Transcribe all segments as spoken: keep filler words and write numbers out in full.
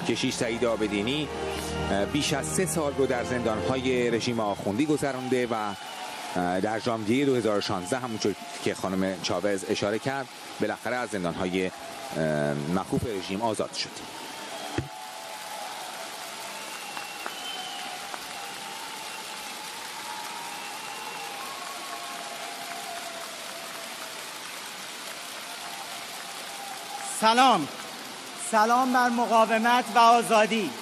کشیش سعید آبدینی بیش از سه سال رو در زندانهای رژیم آخوندی گذرانده و در ژانویه دو هزار و شانزده همونطور که خانم چاوز اشاره کرد بالاخره از زندانهای مخوف رژیم آزاد شد. سلام، سلام بر مقاومت و آزادی.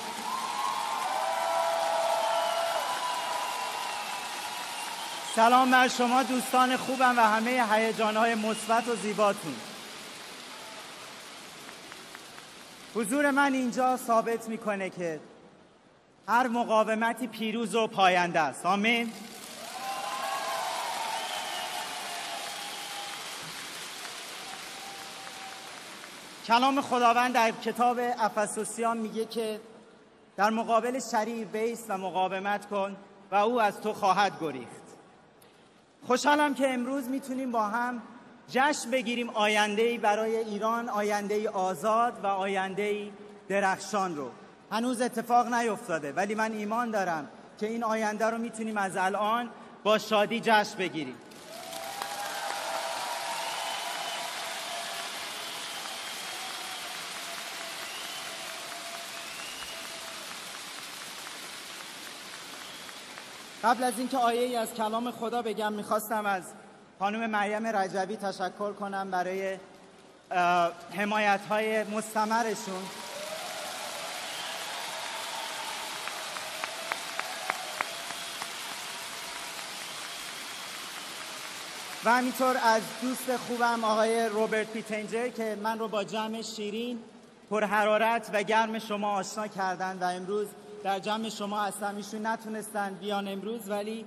سلام بر شما دوستان خوبم و همه هیجان‌های مثبت و زیباتون. حضور من اینجا ثابت میکنه که هر مقاومتی پیروز و پاینده است. آمین. کلام خداوند در کتاب افسوسیان میگه که در مقابل شریر بایست و مقاومت کن و او از تو خواهد گریخت. خوشحالم که امروز میتونیم با هم جشن بگیریم آینده‌ای برای ایران، آینده‌ای آزاد و آینده‌ای درخشان رو. هنوز اتفاق نیفتاده ولی من ایمان دارم که این آینده رو میتونیم از الان با شادی جشن بگیریم. قبل از اینکه آیه‌ای از کلام خدا بگم میخواستم از خانم مریم رجبی تشکر کنم برای حمایت‌های مستمرشون. و همینطور از دوست خوبم آقای روبرت پیتنجر که من رو با جمع شیرین، پرحرارت و گرم شما آشنا کردن و امروز در جمع شما هستم. ایشون نتونستن بیان امروز ولی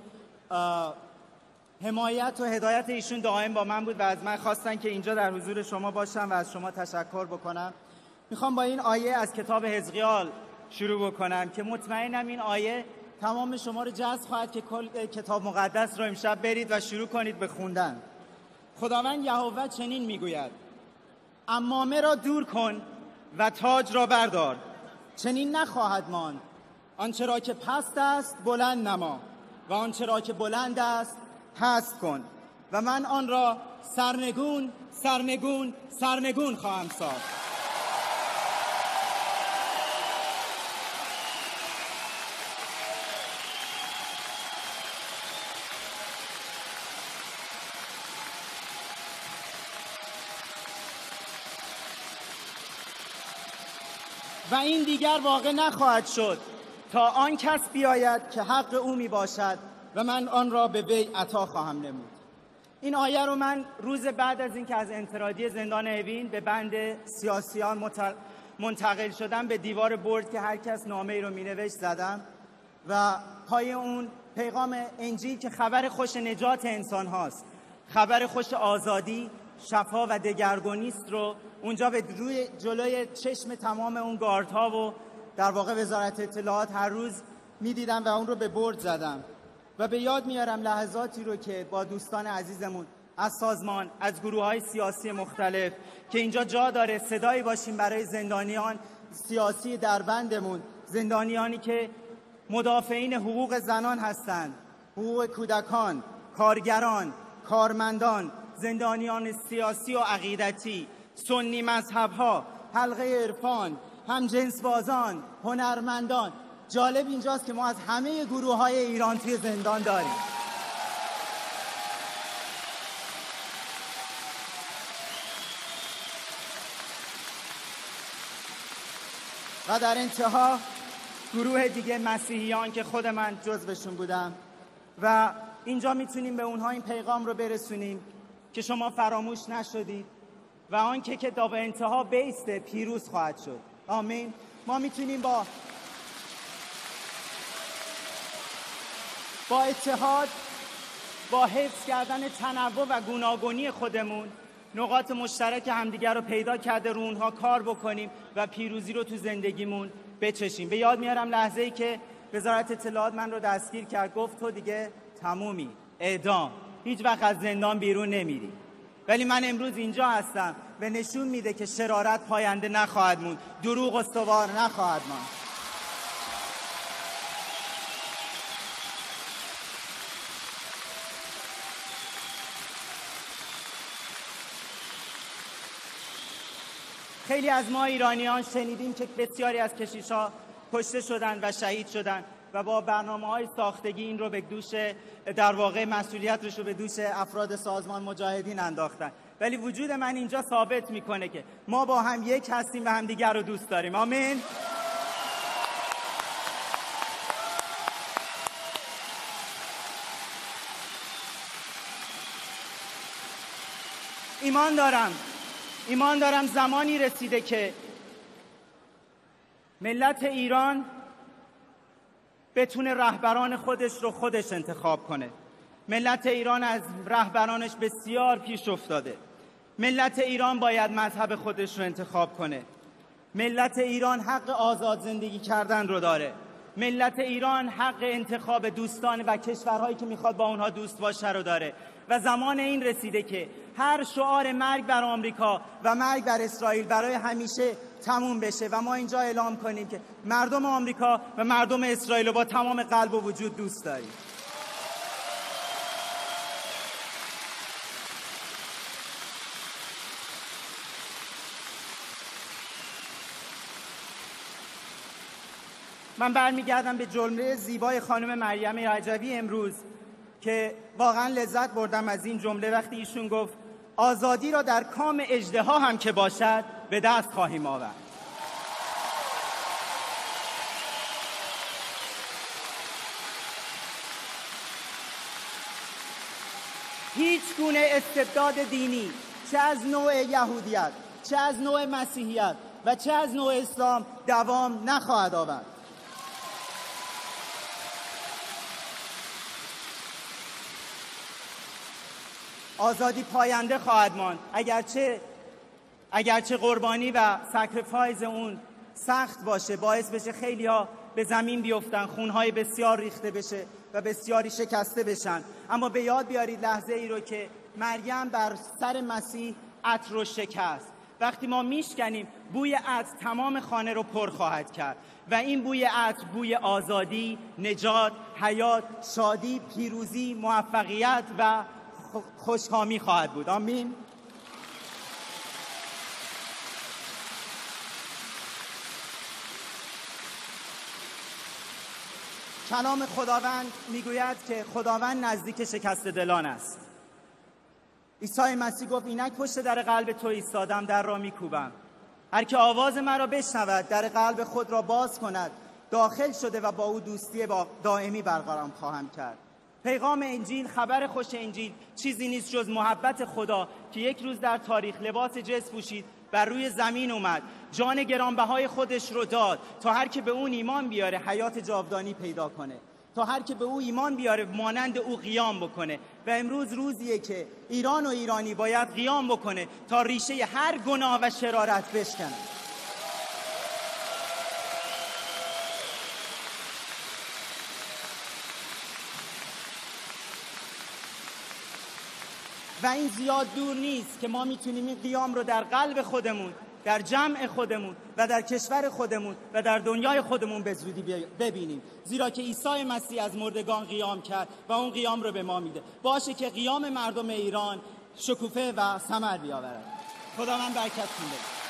حمایت و هدایت ایشون دائم با من بود و از من خواستن که اینجا در حضور شما باشم و از شما تشکر بکنم. میخوام با این آیه از کتاب حزقیال شروع بکنم که مطمئنم این آیه تمام شما رو جذب خواهد که کل کتاب مقدس رو امشب برید و شروع کنید به خوندن. خداوند یهوه چنین میگوید: عمامه را دور کن و تاج را بردار، چنین نخواهد ماند. آنچه را که پست است بلند نما و آنچه را که بلند است پست کن و من آن را سرنگون سرنگون سرنگون خواهم ساخت. و این دیگر واقع نخواهد شد تا آن کس بیاید که حق او می باشد و من آن را به وی عطا خواهم نمود. این آیه رو من روز بعد از اینکه از انفرادی زندان اوین به بند سیاسیان منتقل شدم به دیوار برد که هر کس نامه‌ای رو می‌نوشت زدم و پای اون پیغام انجیل که خبر خوش نجات انسان هاست، خبر خوش آزادی، شفا و دگرگونی است رو اونجا به روی جلوی چشم تمام اون گاردها و در واقع وزارت اطلاعات هر روز می‌دیدم و اون رو به برد زدم و به یاد میارم لحظاتی رو که با دوستان عزیزمون از سازمان، از گروه‌های سیاسی مختلف که اینجا جا داره صدایی باشیم برای زندانیان سیاسی در بندمون، زندانیانی که مدافعین حقوق زنان هستند، حقوق کودکان، کارگران، کارمندان، زندانیان سیاسی و عقیدتی، سنی مذهب‌ها، حلقه عرفان، همجنسبازان، هنرمندان. جالب اینجاست که ما از همه گروه‌های ایران توی زندان داریم. و در انتها گروه دیگه مسیحیان که خود من جزوشون بودم و اینجا میتونیم به اونها این پیغام رو برسونیم که شما فراموش نشدید و آنکه که تا به انتها بیسته پیروز خواهد شد. آمین. ما میتونیم با با اتحاد، با حفظ کردن تنوع و گوناگونی خودمون نقاط مشترک همدیگر رو پیدا کرده رو اونها کار بکنیم و پیروزی رو تو زندگیمون بچشیم. به یاد میارم لحظه‌ای که وزارت اطلاعات من رو دستگیر کرد، گفت تو دیگه تمومی، اعدام، هیچ وقت از زندان بیرون نمیری. ولی من امروز اینجا هستم و نشون میده که شرارت پاینده نخواهد موند، دروغ استوار نخواهد ماند. خیلی از ما ایرانیان شنیدیم که بسیاری از کشیش‌ها کشته شدند و شهید شدند و با برنامه‌های ساختگی این رو به دوش، در واقع مسئولیتش رو به دوش افراد سازمان مجاهدین انداختن. ولی وجود من اینجا ثابت میکنه که ما با هم یک هستیم و همدیگر رو دوست داریم. آمین. ایمان دارم ایمان دارم زمانی رسیده که ملت ایران بتونه رهبران خودش رو خودش انتخاب کنه. ملت ایران از رهبرانش بسیار پیش افتاده. ملت ایران باید مذهب خودش رو انتخاب کنه. ملت ایران حق آزاد زندگی کردن رو داره. ملت ایران حق انتخاب دوستان و کشورهایی که میخواد با اونها دوست باشه رو داره و زمان این رسیده که هر شعار مرگ بر آمریکا و مرگ بر اسرائیل برای همیشه تموم بشه و ما اینجا اعلام کنیم که مردم آمریکا و مردم اسرائیل رو با تمام قلب و وجود دوست داریم. من برمیگردم به جمله زیبای خانم مریم رجوی امروز که واقعا لذت بردم از این جمله وقتی ایشون گفت آزادی را در کام اژدها هم که باشد به دست خواهیم آورد. هیچ گونه استبداد دینی، چه از نوع یهودیت، چه از نوع مسیحیت و چه از نوع اسلام دوام نخواهد آورد. آزادی پاینده خواهد ماند، اگرچه اگرچه قربانی و سکریفایز اون سخت باشه، باعث بشه خیلی‌ها به زمین بیفتن، خونهای بسیار ریخته بشه و بسیاری شکسته بشن. اما به یاد بیارید لحظه ای رو که مریم بر سر مسیح عطر رو شکست. وقتی ما میشکنیم بوی عطر تمام خانه رو پر خواهد کرد و این بوی عطر بوی آزادی، نجات، حیات، شادی، پیروزی، موفقیت و خوشکامی خواهد بود. آمین. کلام خداوند میگوید که خداوند نزدیک شکسته دلان است. عیسی مسیح گفت اینک پشت در قلب تو ایستادم، در را میکوبم. هر که آواز مرا بشنود، در قلب خود را باز کند، داخل شده و با او دوستی دائمی برقرار خواهم کرد. پیغام انجیل، خبر خوش انجیل چیزی نیست جز محبت خدا که یک روز در تاریخ لباس جسم پوشید، بر روی زمین اومد، جان گرانبهای خودش رو داد تا هر که به اون ایمان بیاره حیات جاودانی پیدا کنه، تا هر که به او ایمان بیاره مانند او قیام بکنه. و امروز روزیه که ایران و ایرانی باید قیام بکنه تا ریشه هر گناه و شرارت بشکنه. و این زیاد دور نیست که ما میتونیم این قیام رو در قلب خودمون، در جمع خودمون و در کشور خودمون و در دنیای خودمون به زودی ببینیم، زیرا که عیسی مسیح از مردگان قیام کرد و اون قیام رو به ما میده. باشه که قیام مردم ایران شکوفه و ثمر بیاورد. خدا من برکتتون بده.